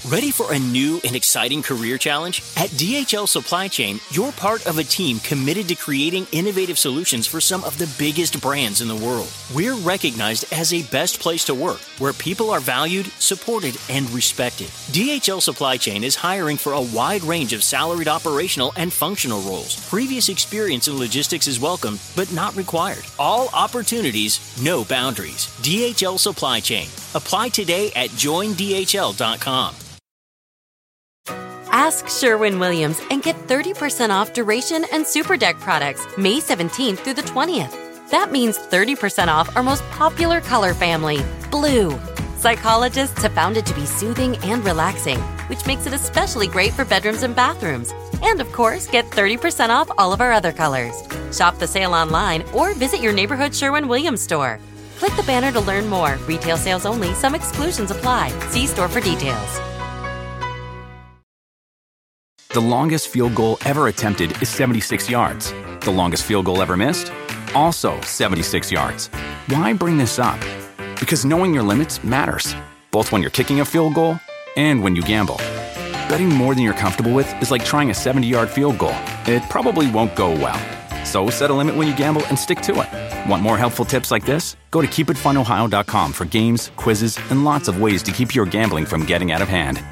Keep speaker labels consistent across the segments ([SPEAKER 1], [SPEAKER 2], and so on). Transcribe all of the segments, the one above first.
[SPEAKER 1] Ready for a new and exciting career challenge? At DHL Supply Chain, you're part of a team committed to creating innovative solutions for some of the biggest brands in the world. We're recognized as a best place to work, where people are valued, supported, and respected. DHL Supply Chain is hiring for a wide range of salaried operational and functional roles. Previous experience in logistics is welcome, but not required. All opportunities, no boundaries. DHL Supply Chain. Apply today at joindhl.com.
[SPEAKER 2] Ask Sherwin-Williams and get 30% off Duration and Super Deck products May 17th through the 20th. That means 30% off our most popular color family, blue. Psychologists have found it to be soothing and relaxing, which makes it especially great for bedrooms and bathrooms. And of course, get 30% off all of our other colors. Shop the sale online or visit your neighborhood Sherwin-Williams store. Click the banner to learn more. Retail sales only. Some exclusions apply. See store for details.
[SPEAKER 3] The longest field goal ever attempted is 76 yards. The longest field goal ever missed? Also 76 yards. Why bring this up? Because knowing your limits matters, both when you're kicking a field goal and when you gamble. Betting more than you're comfortable with is like trying a 70-yard field goal. It probably won't go well. So set a limit when you gamble and stick to it. Want more helpful tips like this? Go to keepitfunohio.com for games, quizzes, and lots of ways to keep your gambling from getting out of hand.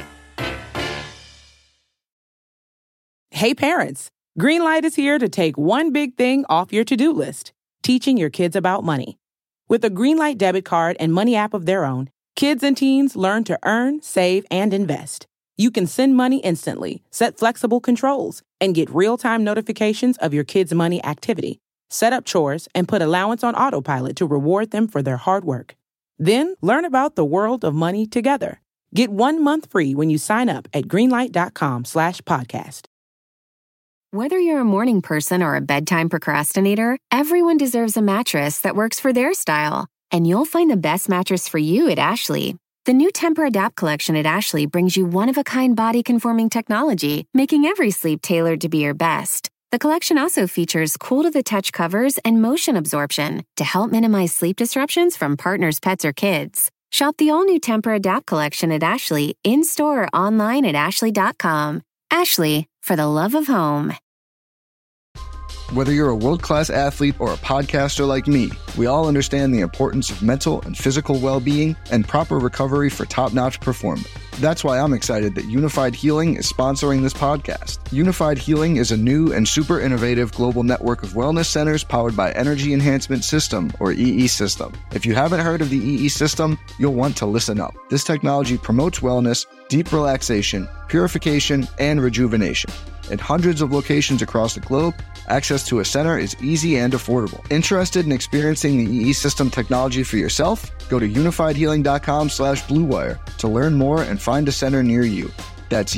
[SPEAKER 4] Hey parents, Greenlight is here to take one big thing off your to-do list, teaching your kids about money. With a Greenlight debit card and money app of their own, kids and teens learn to earn, save, and invest. You can send money instantly, set flexible controls, and get real-time notifications of your kids' money activity. Set up chores and put allowance on autopilot to reward them for their hard work. Then learn about the world of money together. Get 1 month free when you sign up at greenlight.com/podcast.
[SPEAKER 5] Whether you're a morning person or a bedtime procrastinator, everyone deserves a mattress that works for their style. And you'll find the best mattress for you at Ashley. The new Tempur-Adapt collection at Ashley brings you one-of-a-kind body-conforming technology, making every sleep tailored to be your best. The collection also features cool-to-the-touch covers and motion absorption to help minimize sleep disruptions from partners, pets, or kids. Shop the all-new Tempur-Adapt collection at Ashley, in-store or online at ashley.com. Ashley, for the love of home.
[SPEAKER 6] Whether you're a world-class athlete or a podcaster like me, we all understand the importance of mental and physical well-being and proper recovery for top-notch performance. That's why I'm excited that Unified Healing is sponsoring this podcast. Unified Healing is a new and super innovative global network of wellness centers powered by Energy Enhancement System, or EE System. If you haven't heard of the EE System, you'll want to listen up. This technology promotes wellness, deep relaxation, purification, and rejuvenation. At hundreds of locations across the globe, access to a center is easy and affordable. Interested in experiencing the EE System technology for yourself? Go to unifydhealing.com/bluewire to learn more and find a center near you. That's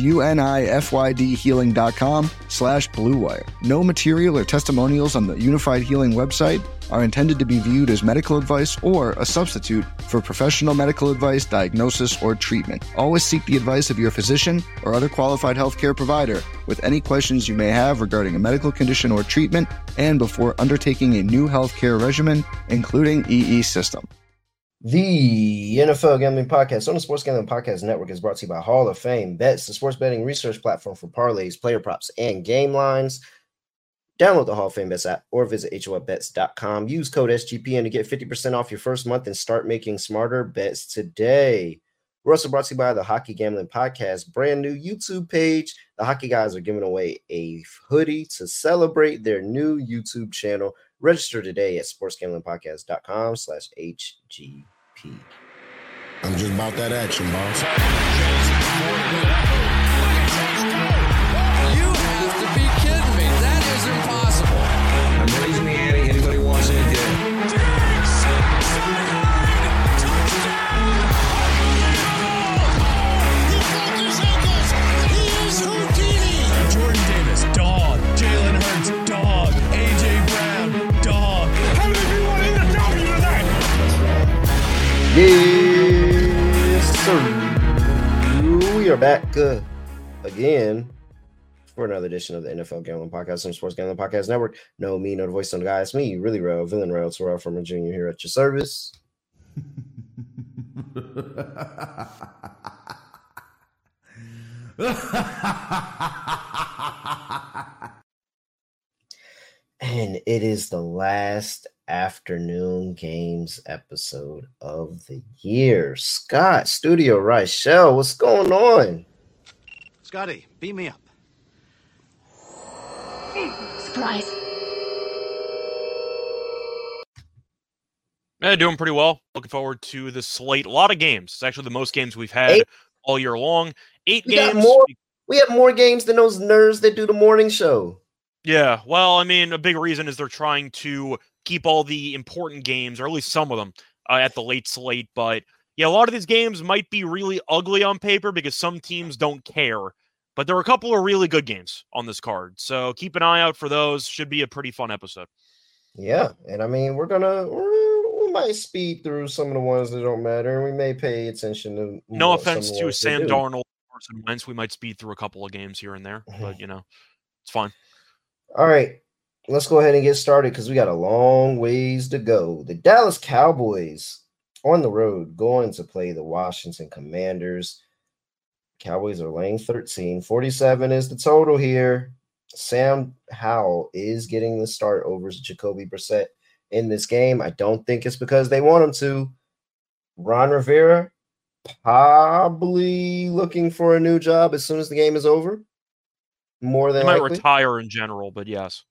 [SPEAKER 6] unifydhealing.com/bluewire. No material or testimonials on the Unified Healing website are intended to be viewed as medical advice or a substitute for professional medical advice, diagnosis, or treatment. Always seek the advice of your physician or other qualified healthcare provider with any questions you may have regarding a medical condition or treatment and before undertaking a new healthcare regimen, including EE System.
[SPEAKER 7] The NFL Gambling Podcast on the Sports Gambling Podcast Network is brought to you by Hall of Fame Bets, the sports betting research platform for parlays, player props, and game lines. Download the Hall of Fame Bets app or visit HOFBets.com. Use code SGPN to get 50% off your first month and start making smarter bets today. We're also brought to you by the Hockey Gambling Podcast brand new YouTube page. The Hockey Guys are giving away a hoodie to celebrate their new YouTube channel. Register today at sportsgamblingpodcast.com/HGP.
[SPEAKER 8] I'm just about that action, boss.
[SPEAKER 9] You have to be kidding me. That is impossible.
[SPEAKER 10] I'm raising the ante. Anybody wants it?
[SPEAKER 9] Jordan Davis, dog. Jalen Hurts, dog. AJ Brown, dog. How many people want in the W tonight?
[SPEAKER 7] Yes, sir. We are back again for another edition of the NFL Gambling Podcast on the Sports Gambling Podcast Network. No, me, no the voice on the guy. It's me, really real, villain real, Terrell from Virginia here at your service. And it is the last afternoon games episode of the year. Scott, Studio Reichel, what's going on?
[SPEAKER 11] Scotty, beam me up.
[SPEAKER 12] Surprise.
[SPEAKER 13] Doing pretty well. Looking forward to the slate. A lot of games. It's actually the most games we've had all year long. 8 games.
[SPEAKER 7] We have more games than those nerds that do the morning show.
[SPEAKER 13] Yeah, well, I mean, a big reason is they're trying to keep all the important games, or at least some of them, at the late slate. But yeah, a lot of these games might be really ugly on paper because some teams don't care. But there are a couple of really good games on this card. So keep an eye out for those. Should be a pretty fun episode.
[SPEAKER 7] Yeah, and I mean, we might speed through some of the ones that don't matter, and we may pay attention to.
[SPEAKER 13] No offense to Sam Darnold, Carson Wentz, we might speed through a couple of games here and there, but it's fine.
[SPEAKER 7] All right, let's go ahead and get started because we got a long ways to go. The Dallas Cowboys on the road going to play the Washington Commanders. Cowboys are laying 13. 47 is the total here. Sam Howell is getting the start over Jacoby Brissett in this game. I don't think it's because they want him to. Ron Rivera probably looking for a new job as soon as the game is over. More than
[SPEAKER 13] he might
[SPEAKER 7] likely.
[SPEAKER 13] Retire in general, but yes.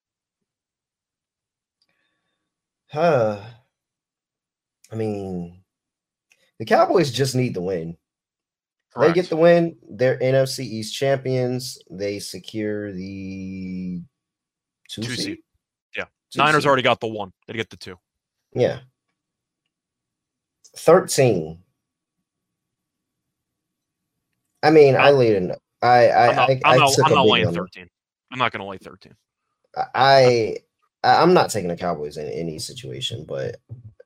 [SPEAKER 7] I mean, the Cowboys just need the win. Correct. They get the win. They're NFC East champions. They secure the 2 seed.
[SPEAKER 13] Yeah. Niners already got the 1. They get the 2.
[SPEAKER 7] Yeah. 13. I mean, I laid in. I'm
[SPEAKER 13] not laying 13. I'm not going to lay 13.
[SPEAKER 7] I'm not taking the Cowboys in any situation, but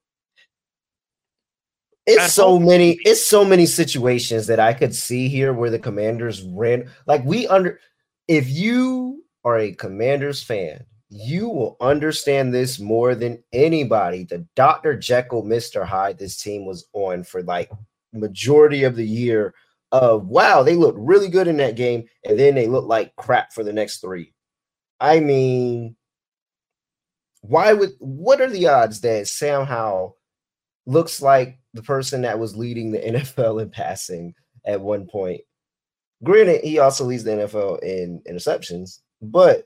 [SPEAKER 7] it's so many situations that I could see here where the Commanders ran. Like if you are a Commanders fan, you will understand this more than anybody. The Dr. Jekyll, Mr. Hyde this team was on for like majority of the year. Wow, they looked really good in that game, and then they look like crap for the next 3. I mean, what are the odds that Sam Howell looks like the person that was leading the NFL in passing at one point? Granted, he also leads the NFL in interceptions, but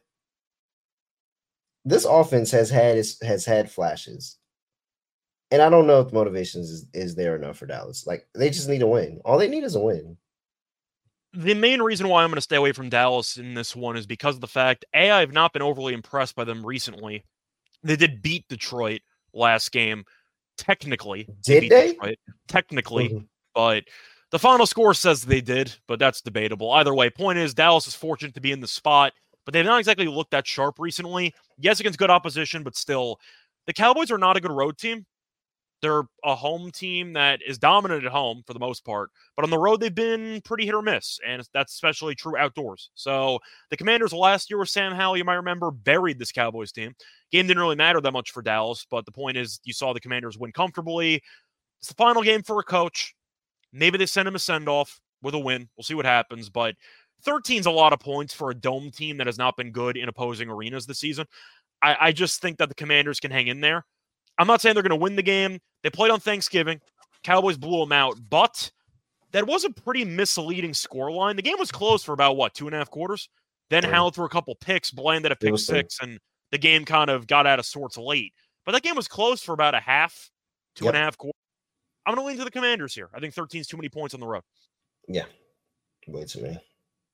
[SPEAKER 7] this offense has had flashes. And I don't know if the motivation is there enough for Dallas. Like, they just need a win. All they need is a win.
[SPEAKER 13] The main reason why I'm going to stay away from Dallas in this one is because of the fact, A, I've not been overly impressed by them recently. They did beat Detroit last game. Technically.
[SPEAKER 7] Did they?
[SPEAKER 13] Detroit, technically. But the final score says they did, but that's debatable. Either way, point is, Dallas is fortunate to be in the spot, but they've not exactly looked that sharp recently. Yes, against good opposition, but still, the Cowboys are not a good road team. They're a home team that is dominant at home for the most part, but on the road, they've been pretty hit or miss, and that's especially true outdoors. So the Commanders last year with Sam Howell, you might remember, buried this Cowboys team. Game didn't really matter that much for Dallas, but the point is you saw the Commanders win comfortably. It's the final game for a coach. Maybe they send him a send-off with a win. We'll see what happens, but 13's a lot of points for a dome team that has not been good in opposing arenas this season. I just think that the Commanders can hang in there. I'm not saying they're going to win the game. They played on Thanksgiving. Cowboys blew them out, but that was a pretty misleading scoreline. The game was close for about, 2.5 quarters? Then Howell threw a couple picks, Bland at a pick 6, and the game kind of got out of sorts late. But that game was close for about a half, 2.5 quarters. I'm going to lean to the Commanders here. I think 13's too many points on the road.
[SPEAKER 7] Yeah, way too many.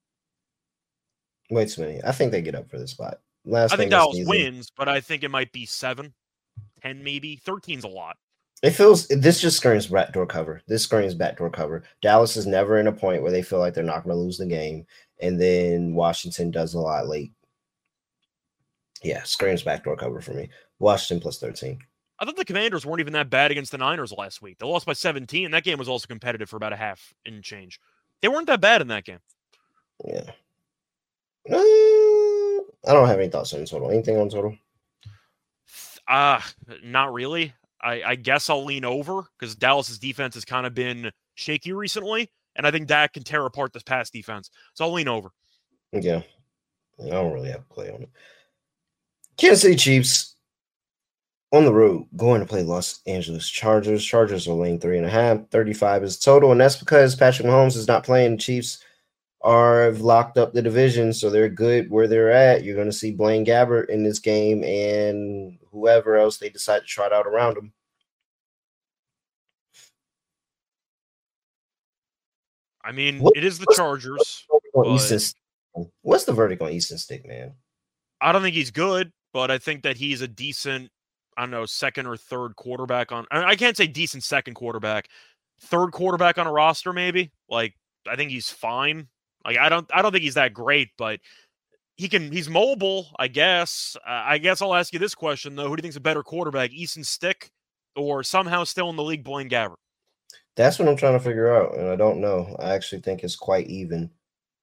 [SPEAKER 7] Way too many. I think they get up for this spot.
[SPEAKER 13] I think Dallas wins, but I think it might be 7, 10 maybe. 13's a lot.
[SPEAKER 7] This just screams backdoor cover. This screams backdoor cover. Dallas is never in a point where they feel like they're not going to lose the game, and then Washington does a lot late. Yeah, screams backdoor cover for me. Washington plus 13.
[SPEAKER 13] I thought the Commanders weren't even that bad against the Niners last week. They lost by 17. That game was also competitive for about a half and change. They weren't that bad in that game.
[SPEAKER 7] Yeah. I don't have any thoughts on total. Anything on total?
[SPEAKER 13] Not really. I guess I'll lean over because Dallas's defense has kind of been shaky recently. And I think Dak can tear apart this pass defense. So I'll lean over.
[SPEAKER 7] Yeah. I don't really have a play on it. Kansas City Chiefs on the road going to play Los Angeles Chargers. Chargers are laying 3.5. 35 is total. And that's because Patrick Mahomes is not playing. The Chiefs have locked up the division, so they're good where they're at. You're going to see Blaine Gabbert in this game and whoever else they decide to trot out around him.
[SPEAKER 13] I mean, it is the Chargers.
[SPEAKER 7] What's the verdict on Easton Stick, man?
[SPEAKER 13] I don't think he's good, but I think that he's a decent, I don't know, second or third quarterback on. I can't say decent second quarterback, third quarterback on a roster, maybe. Like, I think he's fine. Like, I don't think he's that great, but he's mobile, I guess. I guess I'll ask you this question though: who do you think's a better quarterback, Easton Stick, or somehow still in the league, Blaine Gabbert?
[SPEAKER 7] That's what I'm trying to figure out, and I don't know. I actually think it's quite even.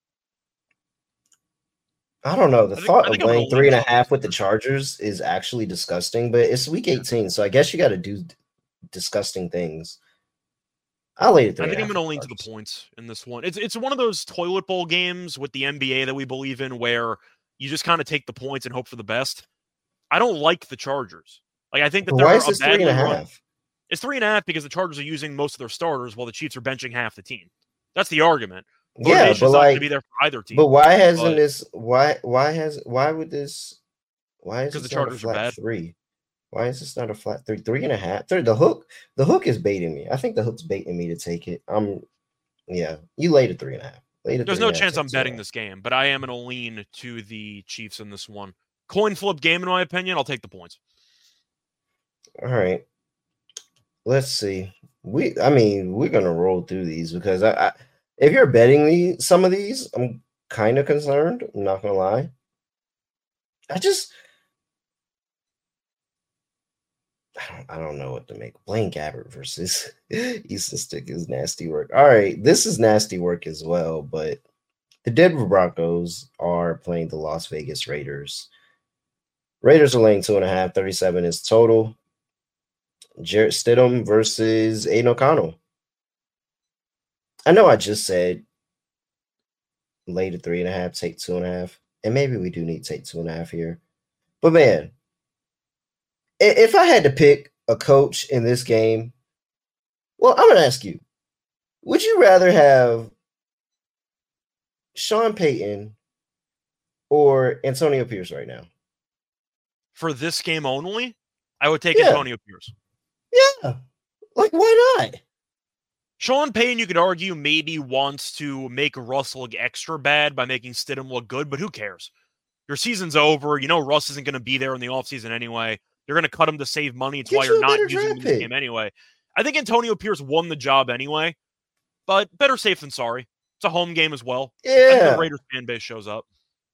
[SPEAKER 7] I don't know. The thought of playing 3.5 with the Chargers is actually disgusting, but it's week 18, so I guess you got to do disgusting things. I'll lay it.
[SPEAKER 13] I think I'm going to lean to the points in this one. It's one of those toilet bowl games with the NBA that we believe in, where you just kind of take the points and hope for the best. I don't like the Chargers. Like, I think that they're
[SPEAKER 7] why is this 3.5?
[SPEAKER 13] It's 3.5 because the Chargers are using most of their starters while the Chiefs are benching half the team. That's the argument.
[SPEAKER 7] Yeah, but
[SPEAKER 13] not going to be there for either team.
[SPEAKER 7] But why hasn't this? Why would this? Why is
[SPEAKER 13] because
[SPEAKER 7] this
[SPEAKER 13] the Chargers
[SPEAKER 7] not a flat
[SPEAKER 13] are bad?
[SPEAKER 7] 3? Why is this not a flat 3? 3.5. The hook is baiting me. I think the hook's baiting me to take it. You laid a 3.5.
[SPEAKER 13] There's no chance I'm betting this game, but I am going to lean to the Chiefs in this one. Coin flip game, in my opinion. I'll take the points.
[SPEAKER 7] All right. Let's see. We're gonna roll through these because I if you're betting some of these, I'm kind of concerned. I'm not gonna lie. I don't know what to make. Blaine Gabbert versus Easton Stick is nasty work. All right, this is nasty work as well, but the Denver Broncos are playing the Las Vegas Raiders. Raiders are laying 2.5. 37 is total. Jarrett Stidham versus Aiden O'Connell. I know I just said lay to 3.5, take 2.5, and maybe we do need to take 2.5 here. But man, if I had to pick a coach in this game, well, I'm going to ask you, would you rather have Sean Payton or Antonio Pierce right now?
[SPEAKER 13] For this game only, I would take Antonio Pierce.
[SPEAKER 7] Yeah. Like, why not?
[SPEAKER 13] Sean Payton, you could argue, maybe wants to make Russ look extra bad by making Stidham look good, but who cares? Your season's over. You know Russ isn't going to be there in the offseason anyway. They're going to cut him to save money. It's why you're not using him in the game anyway. I think Antonio Pierce won the job anyway, but better safe than sorry. It's a home game as well.
[SPEAKER 7] Yeah.
[SPEAKER 13] I think the Raiders fan base shows up.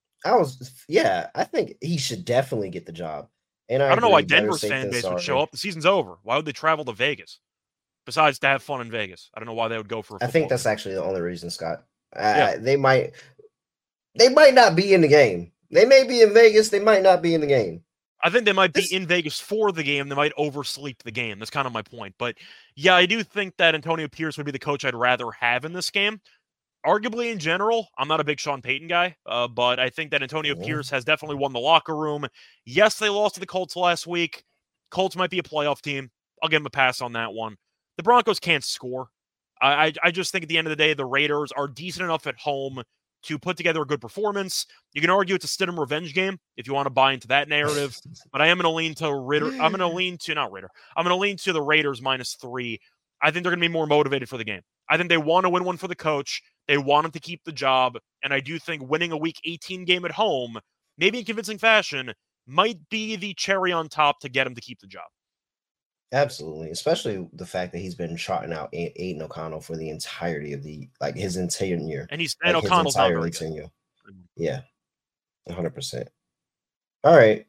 [SPEAKER 7] I think he should definitely get the job. And I
[SPEAKER 13] don't know why Denver's fan base would show up. The season's over. Why would they travel to Vegas? Besides to have fun in Vegas. I don't know why they would go for a football.
[SPEAKER 7] I think that's actually the only reason, Scott. They might not be in the game. They may be in Vegas. They might not be in the game.
[SPEAKER 13] I think they might be in Vegas for the game. They might oversleep the game. That's kind of my point. But yeah, I do think that Antonio Pierce would be the coach I'd rather have in this game. Arguably, in general, I'm not a big Sean Payton guy, but I think that Antonio Pierce has definitely won the locker room. Yes, they lost to the Colts last week. Colts might be a playoff team. I'll give them a pass on that one. The Broncos can't score. I just think at the end of the day, the Raiders are decent enough at home to put together a good performance. You can argue it's a Stidham revenge game if you want to buy into that narrative, but I am going to lean to I'm going to lean to the Raiders -3. I think they're going to be more motivated for the game. I think they want to win one for the coach. They want him to keep the job, and I do think winning a Week 18 game at home, maybe in convincing fashion, might be the cherry on top to get him to keep the job.
[SPEAKER 7] Absolutely, especially the fact that he's been trotting out Aiden O'Connell for the entirety of his entire year,
[SPEAKER 13] and O'Connell's not very good.
[SPEAKER 7] Yeah, 100%. All right.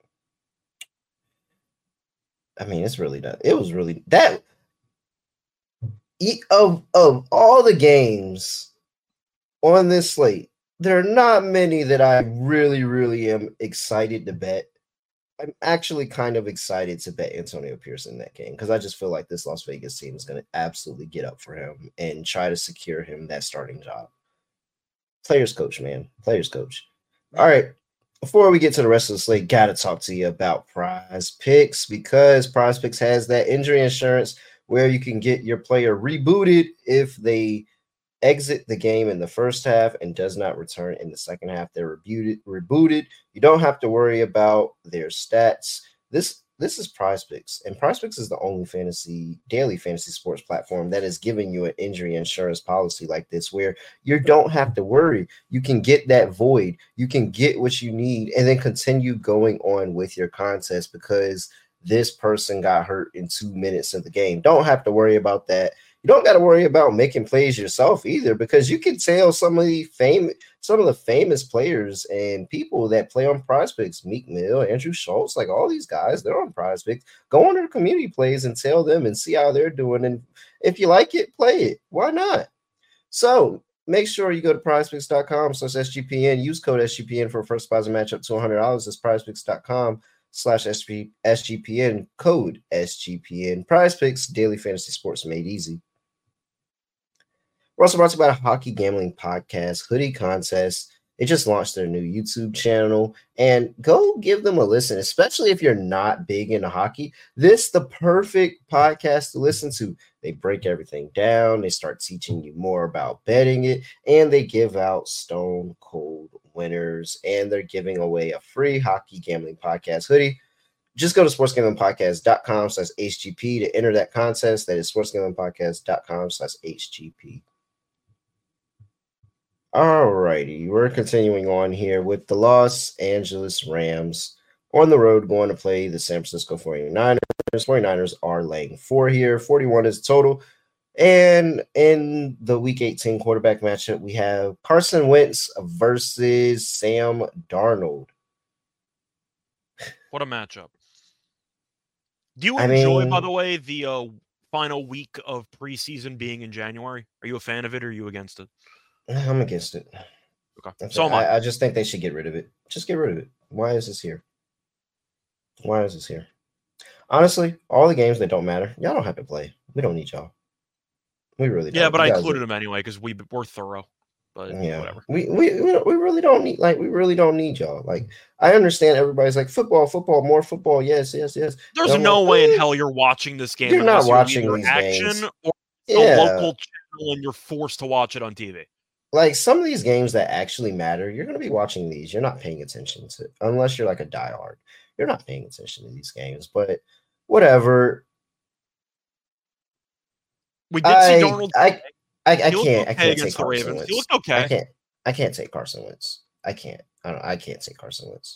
[SPEAKER 7] I mean, it's really that. It was really that. Of all the games on this slate, there are not many that I really, really am excited to bet. I'm actually kind of excited to bet Antonio Pierce in that game because I just feel like this Las Vegas team is going to absolutely get up for him and try to secure him that starting job. Players coach, man. Players coach. All right. Before we get to the rest of the slate, got to talk to you about Prize Picks because Prize Picks has that injury insurance where you can get your player rebooted if they exit the game in the first half and does not return in the second half. They're rebooted. You don't have to worry about their stats. This is Prize Picks, and Prize Picks is the only daily fantasy sports platform that is giving you an injury insurance policy like this, where you don't have to worry. You can get that void. You can get what you need, and then continue going on with your contest because this person got hurt in 2 minutes of the game. Don't have to worry about that. You don't got to worry about making plays yourself either because you can tell some of the famous players and people that play on Prize Picks, Meek Mill, Andrew Schultz, like all these guys, they're on Prize Picks. Go on their community plays and tell them and see how they're doing. And if you like it, play it. Why not? So make sure you go to prizepicks.com/SGPN. Use code SGPN for a first deposit match up to $100. That's prizepicks.com/SGPN, code SGPN. Prize Picks, daily fantasy sports made easy. We're also brought to you by a hockey gambling podcast, Hoodie Contest. They just launched their new YouTube channel, and go give them a listen, especially if you're not big into hockey. This is the perfect podcast to listen to. They break everything down. They start teaching you more about betting it, and they give out stone cold winners, and they're giving away a free hockey gambling podcast hoodie. Just go to sportsgamblingpodcast.com/HGP to enter that contest. That is sportsgamblingpodcast.com/HGP. All righty, we're continuing on here with the Los Angeles Rams on the road going to play the San Francisco 49ers. 49ers are laying 4 here. 41 is total. And in the Week 18 quarterback matchup, we have Carson Wentz versus Sam Darnold.
[SPEAKER 13] What a matchup. Do you enjoy, by the way, the final week of preseason being in January? Are you a fan of it or are you against it?
[SPEAKER 7] I'm against it.
[SPEAKER 13] Okay. So am
[SPEAKER 7] I just think they should get rid of it. Just get rid of it. Why is this here? Why is this here? Honestly, all the games that don't matter, y'all don't have to play. We don't need y'all. We really don't.
[SPEAKER 13] Yeah, but I included them anyway because we're thorough. But yeah, whatever.
[SPEAKER 7] We really don't need y'all. Like, I understand everybody's like football, more football. Yes.
[SPEAKER 13] There's no way in hell you're watching this game.
[SPEAKER 7] You're not watching these
[SPEAKER 13] action
[SPEAKER 7] games.
[SPEAKER 13] Or a local channel and you're forced to watch it on TV.
[SPEAKER 7] Like some of these games that actually matter, you're going to be watching these. You're not paying attention to, unless you're like a diehard. You're not paying attention to these games, but whatever.
[SPEAKER 13] We did see Darnold.
[SPEAKER 7] I can't
[SPEAKER 13] take
[SPEAKER 7] Carson Wentz.
[SPEAKER 13] He looked okay.
[SPEAKER 7] I can't take Carson Wentz. I can't take Carson Wentz.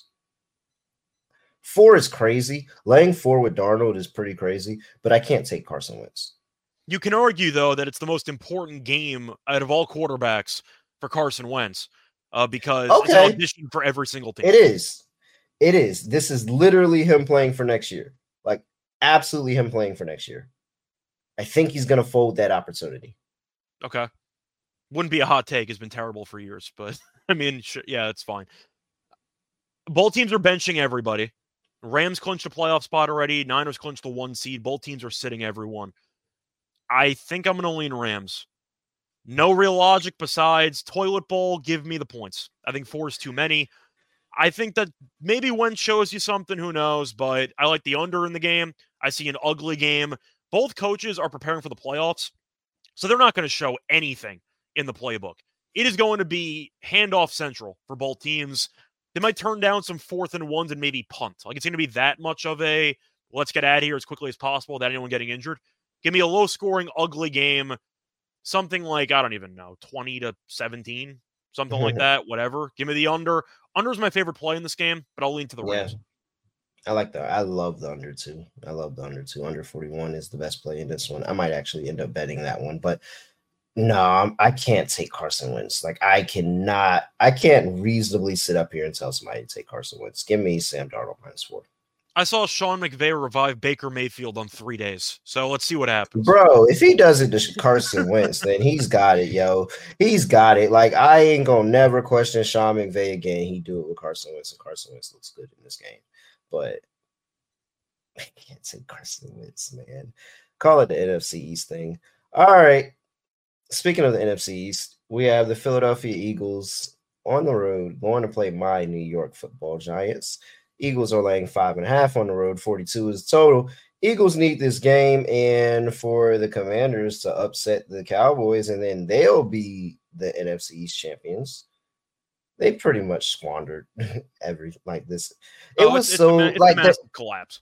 [SPEAKER 7] 4 is crazy. Laying 4 with Darnold is pretty crazy, but I can't take Carson Wentz.
[SPEAKER 13] You can argue, though, that it's the most important game out of all quarterbacks for Carson Wentz because it's an audition for every single team.
[SPEAKER 7] It is. This is literally him playing for next year. Like, absolutely him playing for next year. I think he's going to fold that opportunity.
[SPEAKER 13] Okay. Wouldn't be a hot take. It's been terrible for years, but I mean, yeah, it's fine. Both teams are benching everybody. Rams clinched a playoff spot already. Niners clinched the 1 seed. Both teams are sitting everyone. I think I'm going to lean Rams. No real logic besides toilet bowl, give me the points. I think 4 is too many. I think that maybe Wentz shows you something, who knows, but I like the under in the game. I see an ugly game. Both coaches are preparing for the playoffs, so they're not going to show anything in the playbook. It is going to be handoff central for both teams. They might turn down some 4th and 1s and maybe punt. Like, it's going to be that much of a let's get out of here as quickly as possible without anyone getting injured. Give me a low-scoring, ugly game, something like, I don't even know, 20-17, something like that, whatever. Give me the under. Under is my favorite play in this game, but I'll lean to the Rams.
[SPEAKER 7] I like that. I love the under, too. Under 41 is the best play in this one. I might actually end up betting that one, but no, I can't take Carson Wentz. Like, I can't reasonably sit up here and tell somebody to take Carson Wentz. Give me Sam Darnold -4.
[SPEAKER 13] I saw Sean McVay revive Baker Mayfield on 3 days. So let's see what happens.
[SPEAKER 7] Bro, if he does it to Carson Wentz, then he's got it, yo. He's got it. Like, I ain't going to never question Sean McVay again. He do it with Carson Wentz, and Carson Wentz looks good in this game. But I can't say Carson Wentz, man. Call it the NFC East thing. All right. Speaking of the NFC East, we have the Philadelphia Eagles on the road going to play my New York Football Giants. Eagles are laying 5.5 on the road. 42 is total. Eagles need this game and for the Commanders to upset the Cowboys, and then they'll be the NFC East champions. They pretty much squandered this. It was a massive
[SPEAKER 13] collapse.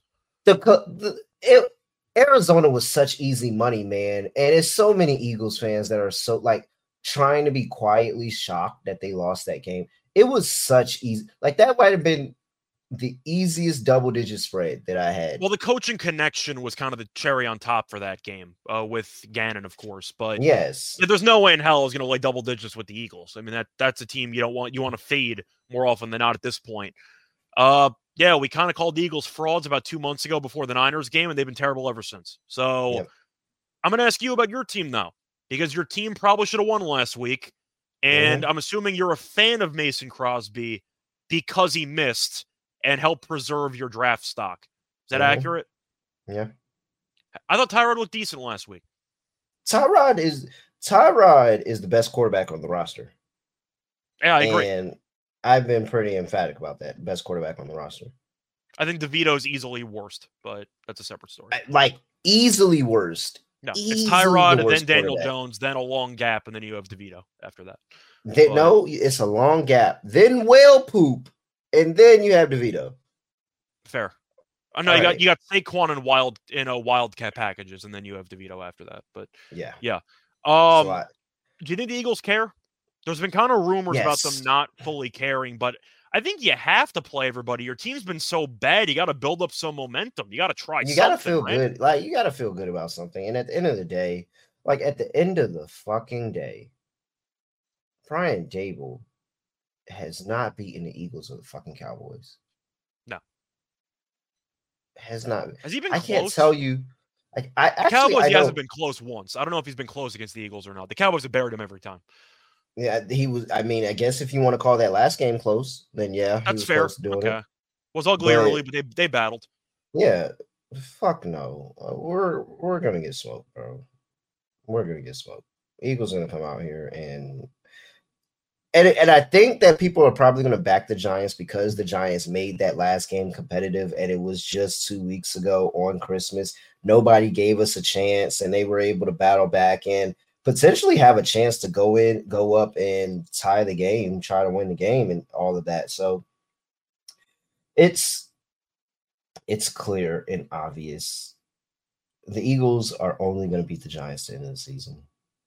[SPEAKER 7] Arizona was such easy money, man, and it's so many Eagles fans that are so trying to be quietly shocked that they lost that game. It was such easy, that might have been the easiest double-digit spread that I had.
[SPEAKER 13] Well, the coaching connection was kind of the cherry on top for that game with Gannon, of course. But
[SPEAKER 7] yes,
[SPEAKER 13] there's no way in hell I was going to lay double digits with the Eagles. I mean, that's a team you want to fade more often than not at this point. Yeah, we kind of called the Eagles frauds about 2 months ago before the Niners game, and they've been terrible ever since. So
[SPEAKER 7] yep.
[SPEAKER 13] I'm going to ask you about your team now, because your team probably should have won last week. And I'm assuming you're a fan of Mason Crosby because he missed and help preserve your draft stock. Is that accurate?
[SPEAKER 7] Yeah.
[SPEAKER 13] I thought Tyrod looked decent last week.
[SPEAKER 7] Tyrod is the best quarterback on the roster.
[SPEAKER 13] Yeah, I agree.
[SPEAKER 7] And I've been pretty emphatic about that. Best quarterback on the roster.
[SPEAKER 13] I think DeVito's easily worst, but that's a separate story.
[SPEAKER 7] Easily worst.
[SPEAKER 13] No, it's Tyrod, then Daniel Jones, then a long gap, and then you have DeVito after that.
[SPEAKER 7] No, it's a long gap. Then whale poop. And then you have DeVito.
[SPEAKER 13] Fair. No, you got Saquon and Wildcat packages, and then you have DeVito after that. But
[SPEAKER 7] yeah.
[SPEAKER 13] Do you think the Eagles care? There's been kind of rumors about them not fully caring, but I think you have to play everybody. Your team's been so bad, you got to build up some momentum. You got to try.
[SPEAKER 7] You got to feel good. You got to feel good about something. And at the end of the day, at the end of the fucking day, Brian Daboll has not beaten the Eagles or the fucking Cowboys.
[SPEAKER 13] No.
[SPEAKER 7] Has not.
[SPEAKER 13] Has he been
[SPEAKER 7] close?
[SPEAKER 13] I
[SPEAKER 7] can't tell you.
[SPEAKER 13] The Cowboys, he hasn't been close once. I don't know if he's been close against the Eagles or not. The Cowboys have buried him every time.
[SPEAKER 7] Yeah, he was. I mean, I guess if you want to call that last game close, then yeah.
[SPEAKER 13] That's fair. It was ugly early, but they battled.
[SPEAKER 7] Yeah. Fuck no. We're going to get smoked, bro. We're going to get smoked. Eagles are going to come out here and I think that people are probably going to back the Giants because the Giants made that last game competitive, and it was just 2 weeks ago on Christmas. Nobody gave us a chance, and they were able to battle back and potentially have a chance to go up and tie the game, try to win the game, and all of that. So it's clear and obvious. The Eagles are only going to beat the Giants at the end of the season.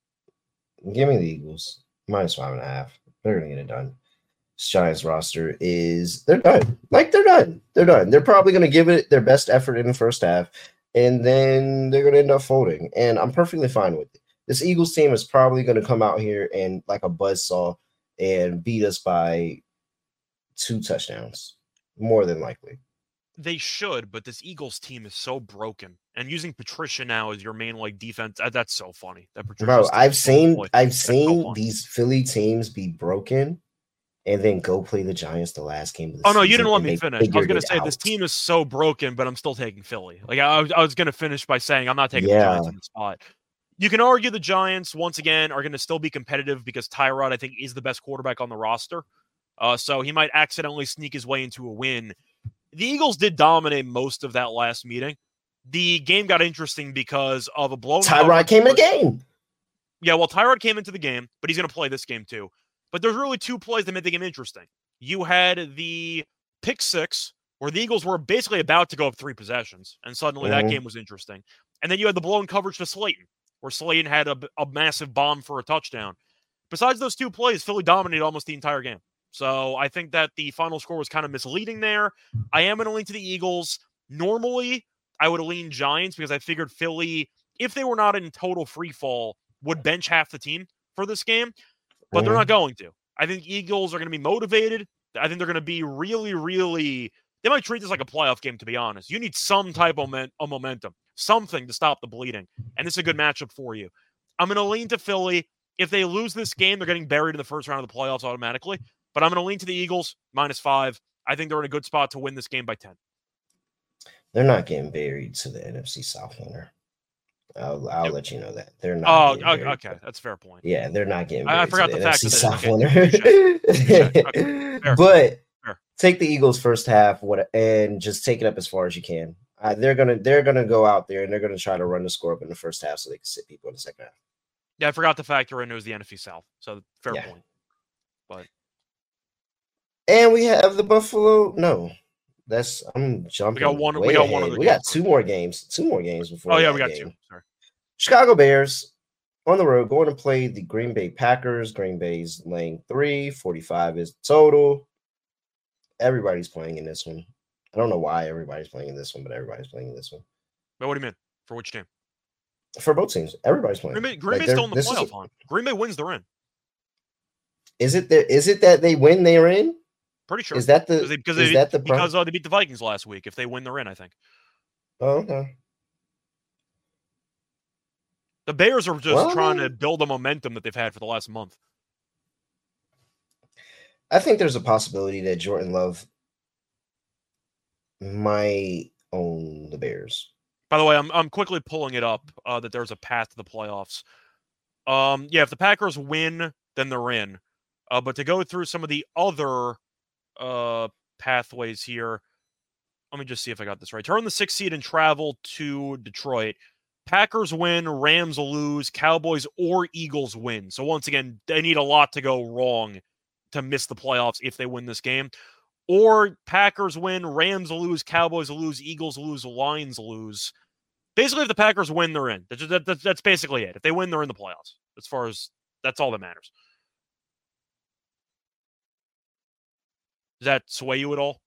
[SPEAKER 7] Give me the Eagles -5.5. They're going to get it done. This Giants roster they're done. They're done. They're done. They're probably going to give it their best effort in the first half, and then they're going to end up folding. And I'm perfectly fine with it. This Eagles team is probably going to come out here and like a buzzsaw and beat us by 2 touchdowns, more than likely.
[SPEAKER 13] They should, but this Eagles team is so broken. And using Patricia now as your main defense, that's so funny.
[SPEAKER 7] Bro, I've seen these Philly teams be broken and then go play the Giants the last game of the season.
[SPEAKER 13] Oh no, you didn't let me finish. I was going to say this team is so broken, but I'm still taking Philly. I was going to finish by saying I'm not taking the Giants in the spot. You can argue the Giants, once again, are going to still be competitive because Tyrod, I think, is the best quarterback on the roster. So he might accidentally sneak his way into a win. The Eagles did dominate most of that last meeting. The game got interesting because of a blown
[SPEAKER 7] Tyrod came in the game.
[SPEAKER 13] Yeah, well, Tyrod came into the game, but he's going to play this game too. But there's really 2 plays that made the game interesting. You had the pick 6, where the Eagles were basically about to go up 3 possessions, and suddenly that game was interesting. And then you had the blown coverage to Slayton, where Slayton had a massive bomb for a touchdown. Besides those 2 plays, Philly dominated almost the entire game. So I think that the final score was kind of misleading there. I am going to lean to the Eagles. Normally, I would lean Giants because I figured Philly, if they were not in total free fall, would bench half the team for this game. But they're not going to. I think Eagles are going to be motivated. I think they're going to be really, really – they might treat this like a playoff game, to be honest. You need some type of momentum, something to stop the bleeding. And this is a good matchup for you. I'm going to lean to Philly. If they lose this game, they're getting buried in the first round of the playoffs automatically. But I'm going to lean to the Eagles, -5. I think they're in a good spot to win this game by 10.
[SPEAKER 7] They're not getting buried to the NFC South winner. I'll let you know that they're not.
[SPEAKER 13] Oh, okay, that's a fair point.
[SPEAKER 7] Yeah, they're not getting.
[SPEAKER 13] I
[SPEAKER 7] buried
[SPEAKER 13] forgot
[SPEAKER 7] to
[SPEAKER 13] the fact
[SPEAKER 7] NFC
[SPEAKER 13] that
[SPEAKER 7] South
[SPEAKER 13] okay.
[SPEAKER 7] winner.
[SPEAKER 13] Fair.
[SPEAKER 7] But
[SPEAKER 13] Fair.
[SPEAKER 7] Take the Eagles first half, and just take it up as far as you can. They're gonna go out there and they're gonna try to run the score up in the first half so they can sit people in the second half.
[SPEAKER 13] Yeah, I forgot to factor in it was the NFC South, so fair point. But
[SPEAKER 7] and we have the Buffalo. No, I'm jumping.
[SPEAKER 13] We got one of the.
[SPEAKER 7] We got two more games. Before.
[SPEAKER 13] Oh yeah, we got two. Sorry.
[SPEAKER 7] Chicago Bears on the road going to play the Green Bay Packers. Green Bay's laying 3, 45 is total. Everybody's playing in this one. I don't know why everybody's playing in this one, but everybody's playing in this one.
[SPEAKER 13] But what do you mean? For which team?
[SPEAKER 7] For both teams. Everybody's playing.
[SPEAKER 13] Green Bay's still in the playoff hunt. Green Bay wins, they're in.
[SPEAKER 7] Is it that they win, they're in?
[SPEAKER 13] Pretty sure.
[SPEAKER 7] Is that the
[SPEAKER 13] because they beat the Vikings last week. If they win, they're in, I think.
[SPEAKER 7] Oh, okay.
[SPEAKER 13] The Bears are just trying to build the momentum that they've had for the last month.
[SPEAKER 7] I think there's a possibility that Jordan Love might own the Bears.
[SPEAKER 13] By the way, I'm quickly pulling it up that there's a path to the playoffs. Yeah, if the Packers win, then they're in. But to go through some of the other pathways here, let me just see if I got this right. Turn the 6th seed and travel to Detroit. Packers win, Rams lose, Cowboys or Eagles win. So once again, they need a lot to go wrong to miss the playoffs if they win this game. Or Packers win, Rams lose, Cowboys lose, Eagles lose, Lions lose. Basically, if the Packers win, they're in. That's basically it. If they win, they're in the playoffs. As far as that's all that matters. Does that sway you at all?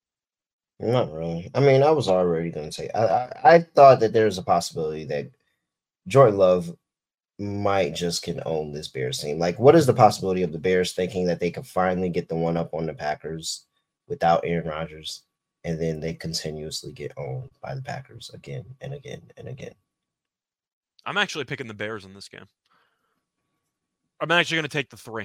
[SPEAKER 7] Not really. I mean, I was already going to say I thought that there's a possibility that Jordan Love might just can own this Bears team. Like, what is the possibility of the Bears thinking that they can finally get the one up on the Packers without Aaron Rodgers, and then they continuously get owned by the Packers again and again and again?
[SPEAKER 13] I'm actually picking the Bears in this game. I'm actually going to take the 3.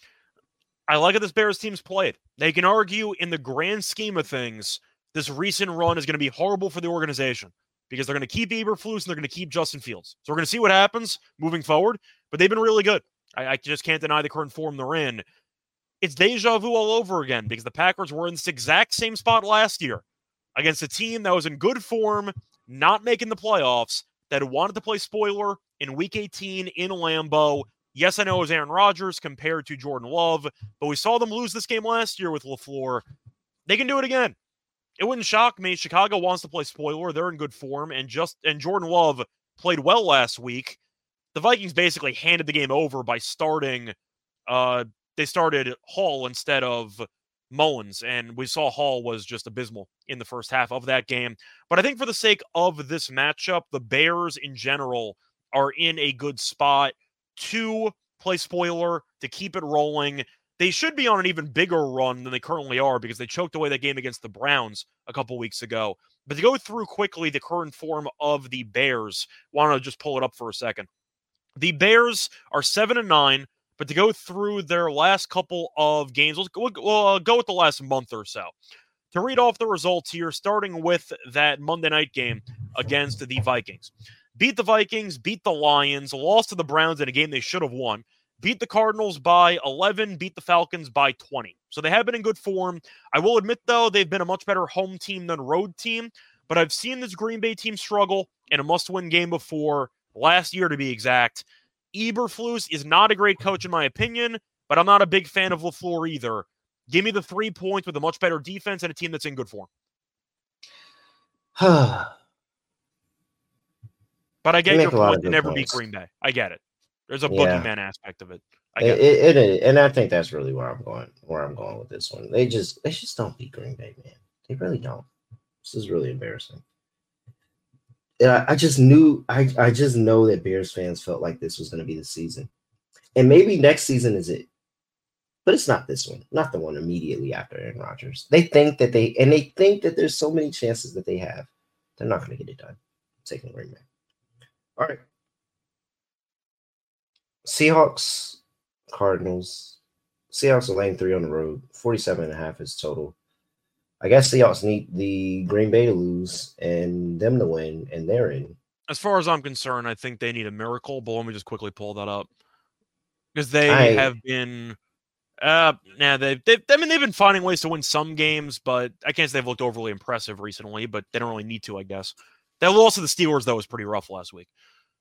[SPEAKER 13] I like how this Bears team's played. They can argue in the grand scheme of things, this recent run is going to be horrible for the organization because they're going to keep Eberflus and they're going to keep Justin Fields. So we're going to see what happens moving forward, but they've been really good. I just can't deny the current form they're in. It's deja vu all over again because the Packers were in this exact same spot last year against a team that was in good form, not making the playoffs, that wanted to play spoiler in Week 18 in Lambeau. Yes, I know it was Aaron Rodgers compared to Jordan Love, but we saw them lose this game last year with LaFleur. They can do it again. It wouldn't shock me. Chicago wants to play spoiler. They're in good form, and Jordan Love played well last week. The Vikings basically handed the game over by starting. They started Hall instead of Mullins, and we saw Hall was just abysmal in the first half of that game. But I think for the sake of this matchup, the Bears in general are in a good spot to play spoiler, to keep it rolling. They should be on an even bigger run than they currently are because they choked away that game against the Browns a couple weeks ago. But to go through quickly the current form of the Bears, want to just pull it up for a second. The Bears are 7-9, but to go through their last couple of games, we'll go with the last month or so. To read off the results here, starting with that Monday night game against the Vikings. Beat the Vikings, beat the Lions, lost to the Browns in a game they should have won. Beat the Cardinals by 11, beat the Falcons by 20. So they have been in good form. I will admit, though, they've been a much better home team than road team, but I've seen this Green Bay team struggle in a must-win game before, last year to be exact. Eberflus is not a great coach in my opinion, but I'm not a big fan of LaFleur either. Give me the 3 points with a much better defense and a team that's in good form. But I get your point to never beat Green Bay. I get it. There's a boogeyman aspect of it. I get
[SPEAKER 7] it, and I think that's really where I'm going with this one. They just don't beat Green Bay, man. They really don't. This is really embarrassing. And I just know that Bears fans felt like this was going to be the season, and maybe next season is it, but it's not this one, not the one immediately after Aaron Rodgers. They think that there's so many chances that they have, they're not going to get it done. Taking Green Bay. All right. Seahawks, Cardinals. Seahawks are laying 3 on the road. 47.5 is total. I guess Seahawks need the Green Bay to lose and them to win, and they're in.
[SPEAKER 13] As far as I'm concerned, I think they need a miracle, but let me just quickly pull that up. Because they have been they've been finding ways to win some games, but I can't say they've looked overly impressive recently, but they don't really need to, I guess. That loss to the Steelers, though, was pretty rough last week.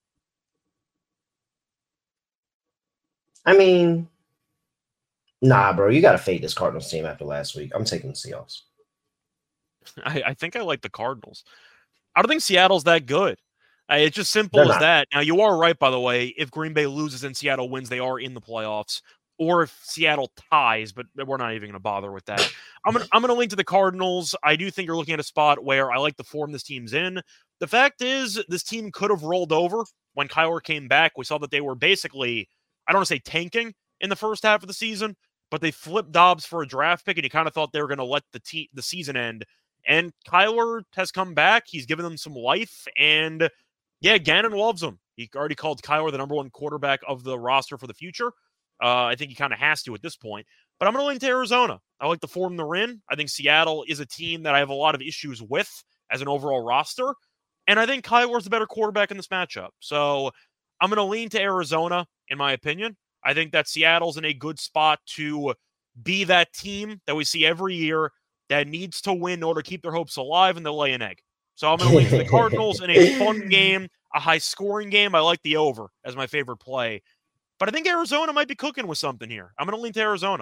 [SPEAKER 7] I mean, nah, bro, you got to fade this Cardinals team after last week. I'm taking the Seahawks.
[SPEAKER 13] I think I like the Cardinals. I don't think Seattle's that good. It's just simple as that. Now, you are right, by the way. If Green Bay loses and Seattle wins, they are in the playoffs. Or if Seattle ties, but we're not even going to bother with that. I'm going to link to the Cardinals. I do think you're looking at a spot where I like the form this team's in. The fact is, this team could have rolled over when Kyler came back. We saw that they were basically, I don't want to say tanking in the first half of the season, but they flipped Dobbs for a draft pick, and you kind of thought they were going to let the season end. And Kyler has come back. He's given them some life, and yeah, Gannon loves him. He already called Kyler the number one quarterback of the roster for the future. I think he kind of has to at this point. But I'm going to lean to Arizona. I like the form they're in. I think Seattle is a team that I have a lot of issues with as an overall roster. And I think Kyler's the better quarterback in this matchup. So I'm going to lean to Arizona, in my opinion. I think that Seattle's in a good spot to be that team that we see every year that needs to win in order to keep their hopes alive, and they'll lay an egg. So I'm going to lean to the Cardinals in a fun game, a high-scoring game. I like the over as my favorite play. But I think Arizona might be cooking with something here. I'm going to lean to Arizona.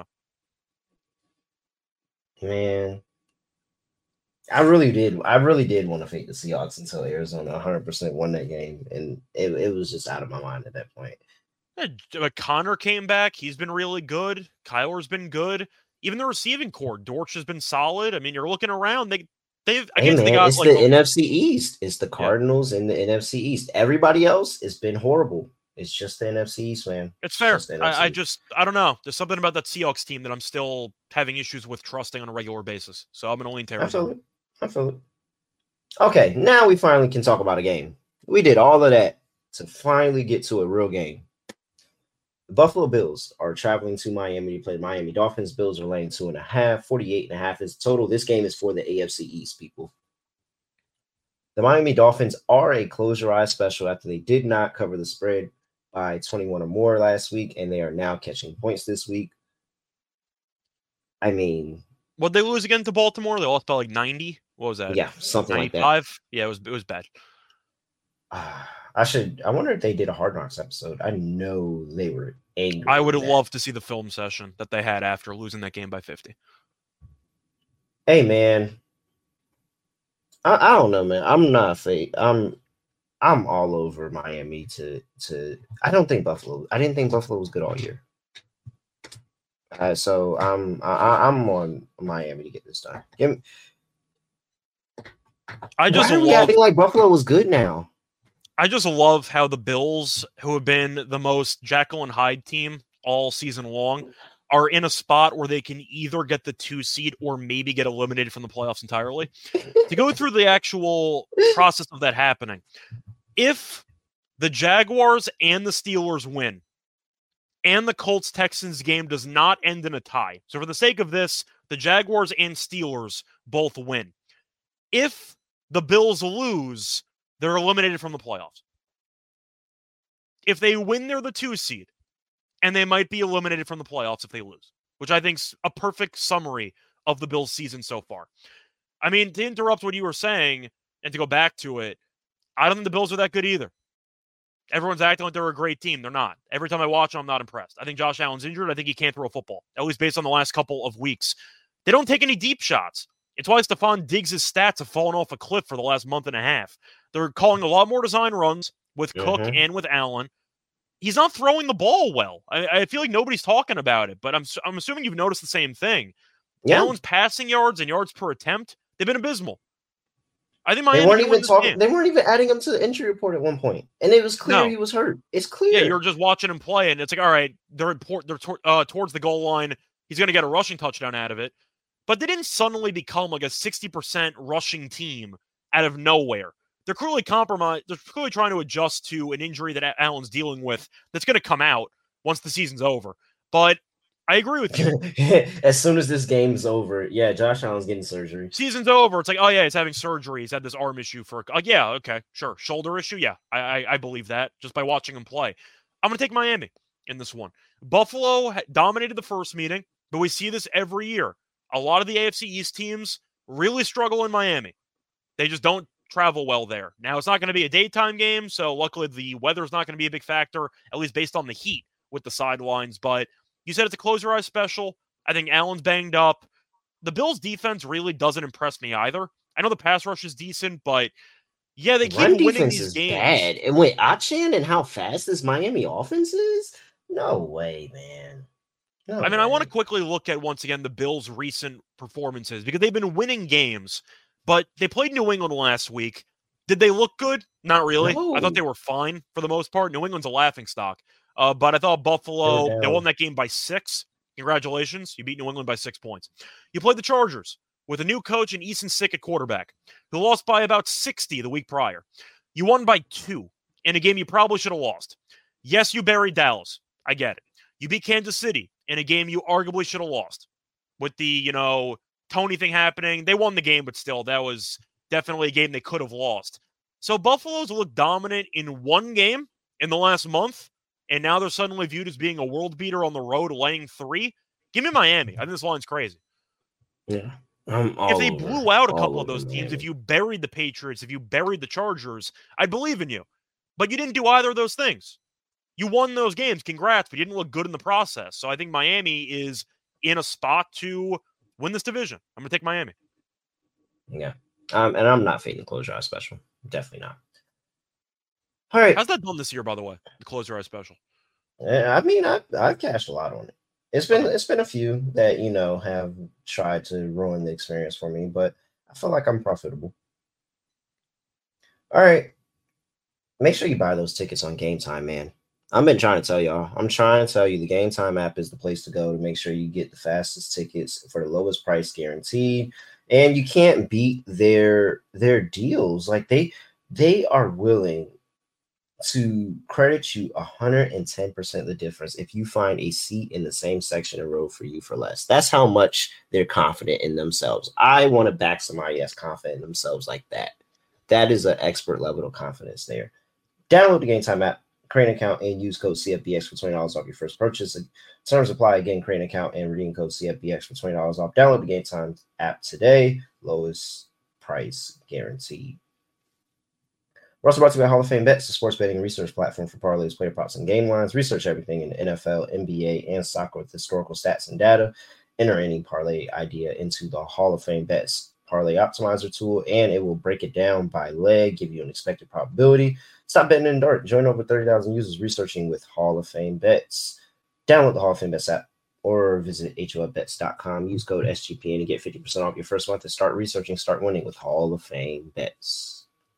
[SPEAKER 7] Man, I really did want to fade the Seahawks until Arizona 100% won that game, and it was just out of my mind at that point.
[SPEAKER 13] Yeah, Connor came back. He's been really good. Kyler's been good. Even the receiving core, Dortch has been solid. I mean, you're looking around. It's the
[SPEAKER 7] NFC East. It's the Cardinals in the NFC East. Everybody else has been horrible. It's just the NFC East, man.
[SPEAKER 13] It's fair. I don't know. There's something about that Seahawks team that I'm still having issues with trusting on a regular basis. So I'm going to lean to Arizona.
[SPEAKER 7] I feel it. Okay, now we finally can talk about a game. We did all of that to finally get to a real game. The Buffalo Bills are traveling to Miami to play the Miami Dolphins. Bills are laying 2.5. 48.5 is total. This game is for the AFC East, people. The Miami Dolphins are a close your eyes special after they did not cover the spread by 21 or more last week, and they are now catching points this week. I mean,
[SPEAKER 13] what they lose again to Baltimore? They lost by like 90. What was that?
[SPEAKER 7] Yeah, something 95?
[SPEAKER 13] Like that. Yeah, it was bad.
[SPEAKER 7] I wonder if they did a Hard Knocks episode. I know they were angry.
[SPEAKER 13] I would have loved to see the film session that they had after losing that game by 50.
[SPEAKER 7] Hey, man. I don't know, man. I'm not fake. I'm all over Miami to I didn't think Buffalo was good all year. So I'm on Miami to get this done.
[SPEAKER 13] I just
[SPEAKER 7] acting like Buffalo was good now.
[SPEAKER 13] I just love how the Bills, who have been the most Jekyll and Hyde team all season long, are in a spot where they can either get the 2 seed or maybe get eliminated from the playoffs entirely. To go through the actual process of that happening, if the Jaguars and the Steelers win and the Colts-Texans game does not end in a tie, so for the sake of this, the Jaguars and Steelers both win. If the Bills lose, they're eliminated from the playoffs. If they win, they're the 2 seed, and they might be eliminated from the playoffs if they lose, which I think's a perfect summary of the Bills' season so far. I mean, to interrupt what you were saying and to go back to it, I don't think the Bills are that good either. Everyone's acting like they're a great team. They're not. Every time I watch them, I'm not impressed. I think Josh Allen's injured. I think he can't throw a football, at least based on the last couple of weeks. They don't take any deep shots. It's why Stephon Diggs' stats have fallen off a cliff for the last month and a half. They're calling a lot more design runs with Cook and with Allen. He's not throwing the ball well. I feel like nobody's talking about it, but I'm assuming you've noticed the same thing. Yeah. Allen's passing yards and yards per attempt, they've been abysmal. I think Miami
[SPEAKER 7] they weren't even adding him to the injury report at one point, and it was clear he was hurt. It's clear.
[SPEAKER 13] Yeah, you're just watching him play, and it's like, all right, they're towards the goal line. He's going to get a rushing touchdown out of it. But they didn't suddenly become like a 60% rushing team out of nowhere. They're clearly compromised. They're clearly trying to adjust to an injury that Allen's dealing with that's going to come out once the season's over. But I agree with you.
[SPEAKER 7] As soon as this game's over, yeah, Josh Allen's getting surgery.
[SPEAKER 13] Season's over. It's like, oh yeah, he's having surgery. He's had this arm issue for. Yeah, okay, sure. Shoulder issue. Yeah, I believe that just by watching him play. I'm gonna take Miami in this one. Buffalo dominated the first meeting, but we see this every year. A lot of the AFC East teams really struggle in Miami. They just don't travel well there. Now it's not going to be a daytime game, so luckily the weather's not going to be a big factor, at least based on the heat with the sidelines. But you said it's a close your eyes special. I think Allen's banged up. The Bills' defense really doesn't impress me either. I know the pass rush is decent, but yeah, they keep winning these games.
[SPEAKER 7] Bad. And with Achane and how fast this Miami offense is, no way, man. No
[SPEAKER 13] I mean,
[SPEAKER 7] way.
[SPEAKER 13] I want to quickly look at, once again, the Bills' recent performances because they've been winning games, but they played New England last week. Did they look good? Not really. No. I thought they were fine for the most part. New England's a laughingstock. But I thought Buffalo, they won that game by 6. Congratulations. You beat New England by 6 points. You played the Chargers with a new coach and Easton Stick at quarterback, who lost by about 60 the week prior. You won by 2 in a game you probably should have lost. Yes, you buried Dallas. I get it. You beat Kansas City in a game you arguably should have lost. With the, Tony thing happening, they won the game, but still, that was definitely a game they could have lost. So Buffalo's looked dominant in one game in the last month, and now they're suddenly viewed as being a world beater on the road, laying 3. Give me Miami. I think this line's crazy.
[SPEAKER 7] Yeah.
[SPEAKER 13] If they blew out a couple of those teams, if you buried the Patriots, if you buried the Chargers, I'd believe in you. But you didn't do either of those things. You won those games. Congrats, but you didn't look good in the process. So I think Miami is in a spot to win this division. I'm going to take Miami.
[SPEAKER 7] Yeah. And I'm not fading the close your eyes special. Definitely not. All right.
[SPEAKER 13] How's that done this year, by the way? The close your eyes special.
[SPEAKER 7] I mean, I've cashed a lot on it. It's been a few that, have tried to ruin the experience for me, but I feel like I'm profitable. All right. Make sure you buy those tickets on Game Time, man. I've been trying to tell y'all. I'm trying to tell you the Game Time app is the place to go to make sure you get the fastest tickets for the lowest price guaranteed. And you can't beat their deals. Like they are willing to credit you 110% the difference if you find a seat in the same section of row for you for less. That's how much they're confident in themselves. I want to back somebody that's confident in themselves like that. That is an expert level of confidence there. Download the Game Time app, create an account, and use code CFBX for $20 off your first purchase. Terms apply. Again, create an account and redeem code CFBX for $20 off. Download the Game Time app today. Lowest price guaranteed. We're also brought to you by Hall of Fame Bets, the sports betting research platform for parlays, player props, and game lines. Research everything in the NFL, NBA, and soccer with historical stats and data. Enter any parlay idea into the Hall of Fame Bets parlay optimizer tool, and it will break it down by leg, give you an expected probability. Stop betting in the dark. Join over 30,000 users researching with Hall of Fame Bets. Download the Hall of Fame Bets app or visit HOFBets.com. Use code SGPN to get 50% off your first month and start researching, start winning with Hall of Fame Bets.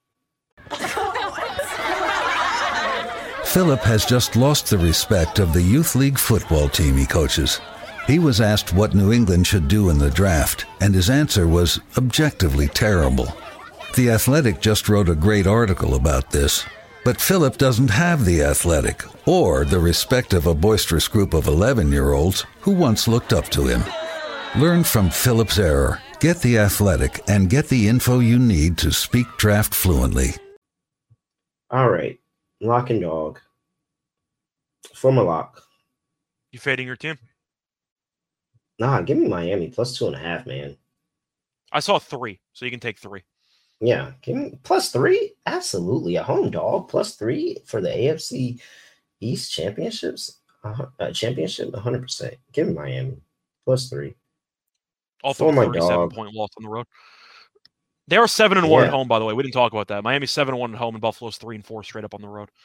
[SPEAKER 12] Philip has just lost the respect of the youth league football team he coaches. He was asked what New England should do in the draft, and his answer was objectively terrible. The Athletic just wrote a great article about this, but Philip doesn't have the Athletic or the respect of a boisterous group of 11-year-olds who once looked up to him. Learn from Philip's error. Get the Athletic and get the info you need to speak draft fluently.
[SPEAKER 7] All right. Lock and dog. For my lock.
[SPEAKER 13] You fading your team?
[SPEAKER 7] Nah, give me Miami plus 2.5, man.
[SPEAKER 13] I saw 3, so you can take 3.
[SPEAKER 7] Yeah, give me plus 3. Absolutely, a home dog plus 3 for the AFC East championships. Championship 100%. Give me Miami plus 3.
[SPEAKER 13] Also, 37-point loss on the road. They are 7-1 at home, by the way. We didn't talk about that. Miami's 7-1 at home, and Buffalo's 3-4 straight up on the road.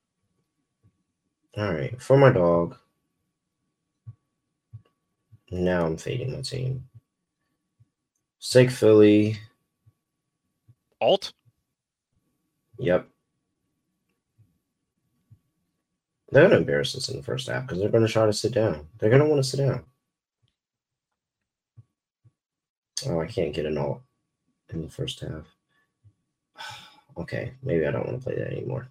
[SPEAKER 7] All right, for my dog. Now I'm fading my team. Stake Philly.
[SPEAKER 13] Alt?
[SPEAKER 7] Yep. They're going to embarrass us in the first half because they're going to try to sit down. They're going to want to sit down. Oh, I can't get an alt in the first half. Okay, maybe I don't want to play that anymore.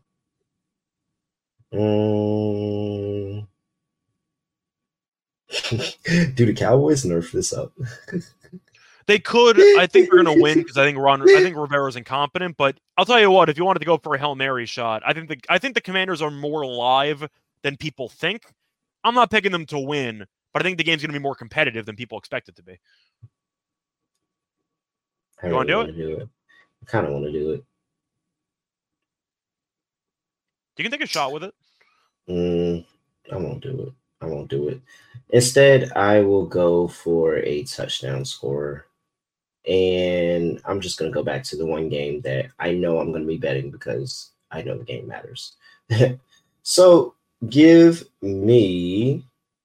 [SPEAKER 7] Do the Cowboys nerf this up?
[SPEAKER 13] They could. I think they're going to win because I think Rivera's incompetent. But I'll tell you what, if you wanted to go for a Hail Mary shot, I think the Commanders are more alive than people think. I'm not picking them to win, but I think the game's going to be more competitive than people expect it to be. You want to do it?
[SPEAKER 7] I kind of want to do it.
[SPEAKER 13] You can take a shot with it.
[SPEAKER 7] I won't do it. Instead, I will go for a touchdown scorer. And I'm just going to go back to the one game that I know I'm going to be betting because I know the game matters. So give me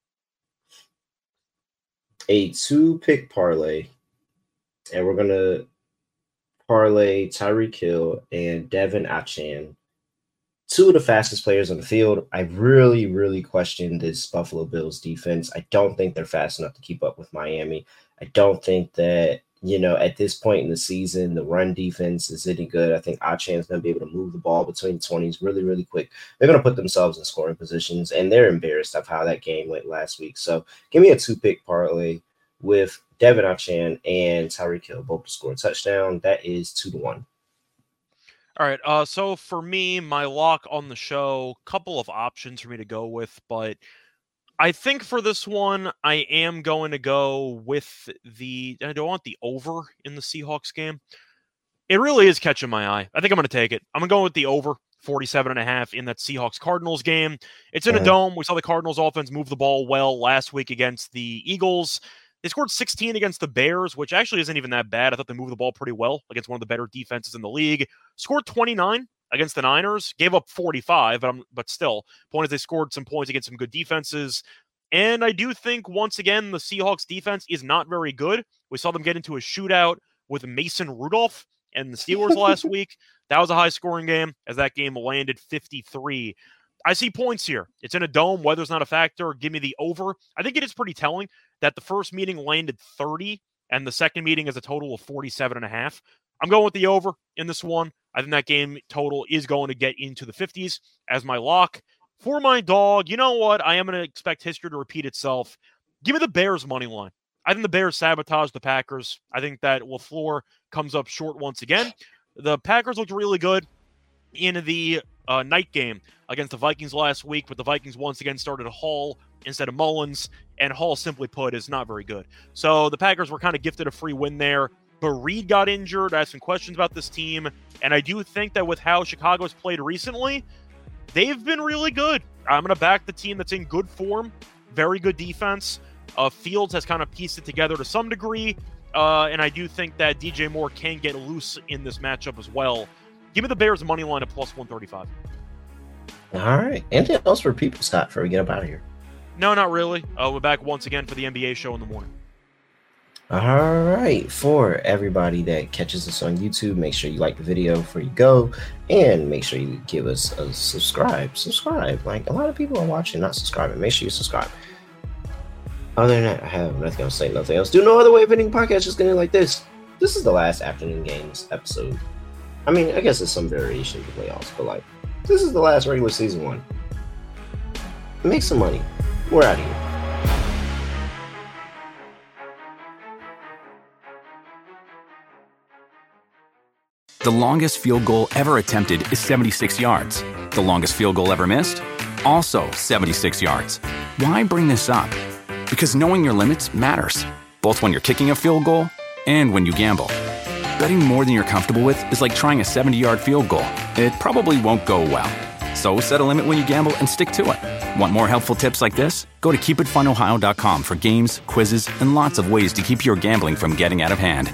[SPEAKER 7] a 2-pick parlay. And we're going to parlay Tyreek Hill and Devin Achane. 2 of the fastest players on the field. I really, really question this Buffalo Bills defense. I don't think they're fast enough to keep up with Miami. I don't think that, at this point in the season, the run defense is any good. I think Achane's going to be able to move the ball between 20s really, really quick. They're going to put themselves in scoring positions, and they're embarrassed of how that game went last week. So give me a 2-pick parlay with Devin Achane and Tyreek Hill, both to score a touchdown. That is 2-1.
[SPEAKER 13] All right. So for me, my lock on the show, couple of options for me to go with, but I think for this one, I am going to go with I don't want the over in the Seahawks game. It really is catching my eye. I think I'm going to take it. I'm going to go with the over 47.5 in that Seahawks-Cardinals game. It's in a dome. We saw the Cardinals offense move the ball well last week against the Eagles. They scored 16 against the Bears, which actually isn't even that bad. I thought they moved the ball pretty well against one of the better defenses in the league. Scored 29 against the Niners, gave up 45, but still, point is they scored some points against some good defenses. And I do think, once again, the Seahawks defense is not very good. We saw them get into a shootout with Mason Rudolph and the Steelers last week. That was a high-scoring game, as that game landed 53. I see points here. It's in a dome. Weather's not a factor. Give me the over. I think it is pretty telling that the first meeting landed 30, and the second meeting is a total of 47.5. I'm going with the over in this one. I think that game total is going to get into the 50s as my lock. For my dog, you know what? I am going to expect history to repeat itself. Give me the Bears money line. I think the Bears sabotage the Packers. I think that LaFleur comes up short once again. The Packers looked really good in the night game against the Vikings last week, but the Vikings once again started Hall instead of Mullins, and Hall, simply put, is not very good. So the Packers were kind of gifted a free win there, but Reed got injured. I have some questions about this team, and I do think that with how Chicago's played recently, they've been really good. I'm going to back the team that's in good form, very good defense. Fields has kind of pieced it together to some degree, and I do think that DJ Moore can get loose in this matchup as well. Give me the Bears money line at plus 135.
[SPEAKER 7] All right. Anything else for people, Scott, before we get up out of here?
[SPEAKER 13] No, not really. We're back once again for the NBA show in the morning.
[SPEAKER 7] All right. For everybody that catches us on YouTube, make sure you like the video before you go, and make sure you give us a subscribe. Like, a lot of people are watching, not subscribing. Make sure you subscribe. Other than that, I have nothing else to say, nothing else. Do no other way of ending podcast, just getting like this. This is the last afternoon games episode. I mean, I guess it's some variation of the playoffs, but like, this is the last regular season one. Make some money. We're out of here.
[SPEAKER 3] The longest field goal ever attempted is 76 yards. The longest field goal ever missed? Also 76 yards. Why bring this up? Because knowing your limits matters, both when you're kicking a field goal and when you gamble. Betting more than you're comfortable with is like trying a 70-yard field goal. It probably won't go well. So set a limit when you gamble and stick to it. Want more helpful tips like this? Go to keepitfunohio.com for games, quizzes, and lots of ways to keep your gambling from getting out of hand.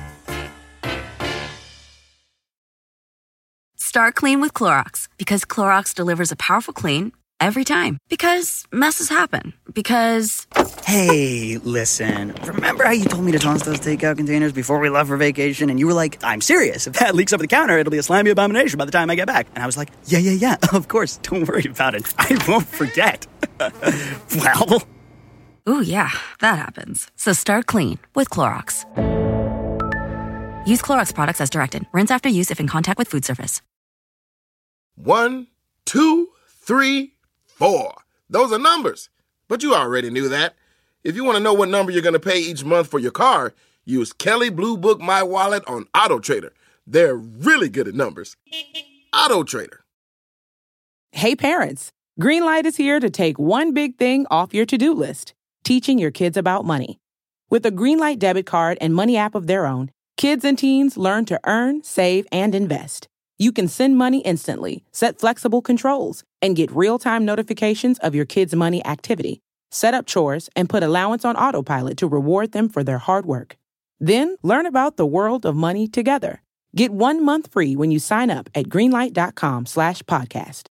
[SPEAKER 14] Start clean with Clorox, because Clorox delivers a powerful clean every time. Because messes happen. Because...
[SPEAKER 15] Hey, listen. Remember how you told me to toss those takeout containers before we left for vacation? And you were like, I'm serious. If that leaks over the counter, it'll be a slimy abomination by the time I get back. And I was like, yeah, of course. Don't worry about it. I won't forget. Well...
[SPEAKER 14] Ooh, yeah, that happens. So start clean with Clorox. Use Clorox products as directed. Rinse after use if in contact with food surface.
[SPEAKER 8] 1, 2, 3, 4. Those are numbers. But you already knew that. If you want to know what number you're going to pay each month for your car, use Kelley Blue Book My Wallet on AutoTrader. They're really good at numbers. AutoTrader.
[SPEAKER 4] Hey parents, Greenlight is here to take one big thing off your to-do list, teaching your kids about money. With a Greenlight debit card and money app of their own, kids and teens learn to earn, save, and invest. You can send money instantly, set flexible controls, and get real-time notifications of your kids' money activity. Set up chores and put allowance on autopilot to reward them for their hard work. Then learn about the world of money together. Get 1 month free when you sign up at greenlight.com/podcast.